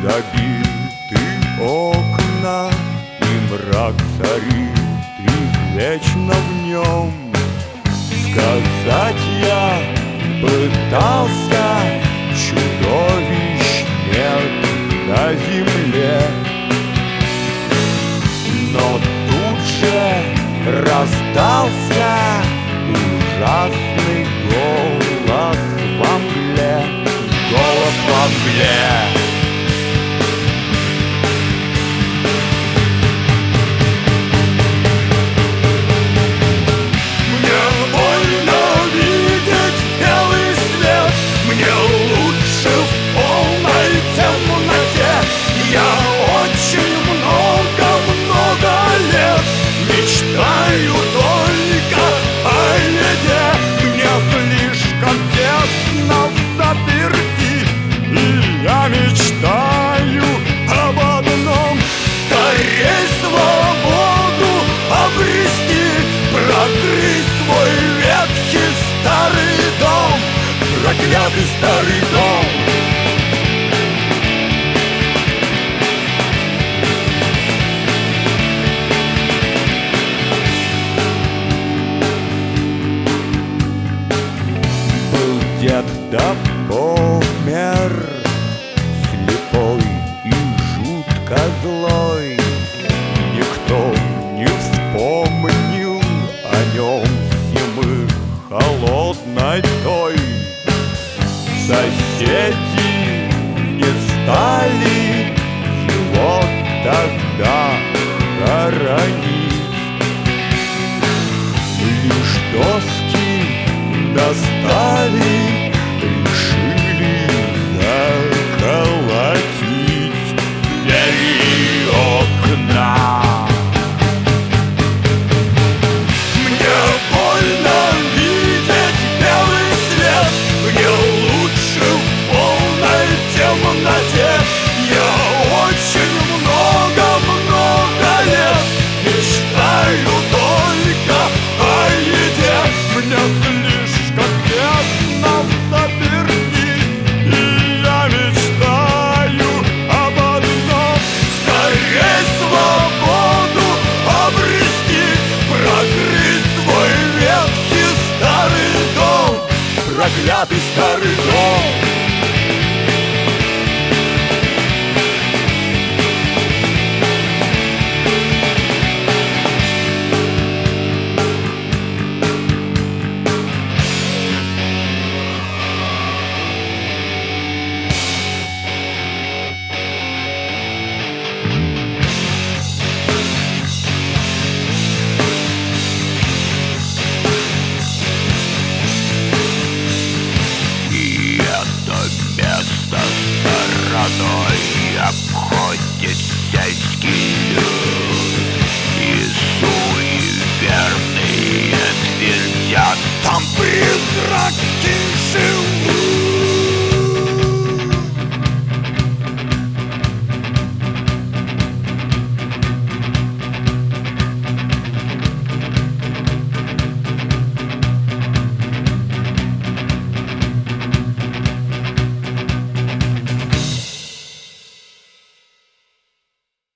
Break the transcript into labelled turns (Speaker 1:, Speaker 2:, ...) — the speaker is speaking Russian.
Speaker 1: Забиты окна, и мрак царит извечно в нем. Сказать я пытался, чудовищ нет на земле, но тут же раздался ужасный голос во мгле. Голос во мгле. Мечтаю только о еде, мне слишком тесно взаперти, и я мечтаю об одном: скорей свободу обрести, прокрыть свой ветхий старый дом, проклятый старый дом. Дед да помер, слепой и жутко злой. Никто не вспомнил о нем зимы холодной той. Соседи не стали его тогда хоронить. Лишь доски достали, решили заколотить двери окна. Мне больно видеть белый свет, мне лучше в полной темноте. Я очень много лет мечтаю только о еде, мне слишком тесно взаперти, и я мечтаю об одном: скорей свободу обрести, прокрыть свой ветхий старый дом, проклятый старый дом.
Speaker 2: Стороной обходит сельский люд, и суеверные твердят: там призраки живут.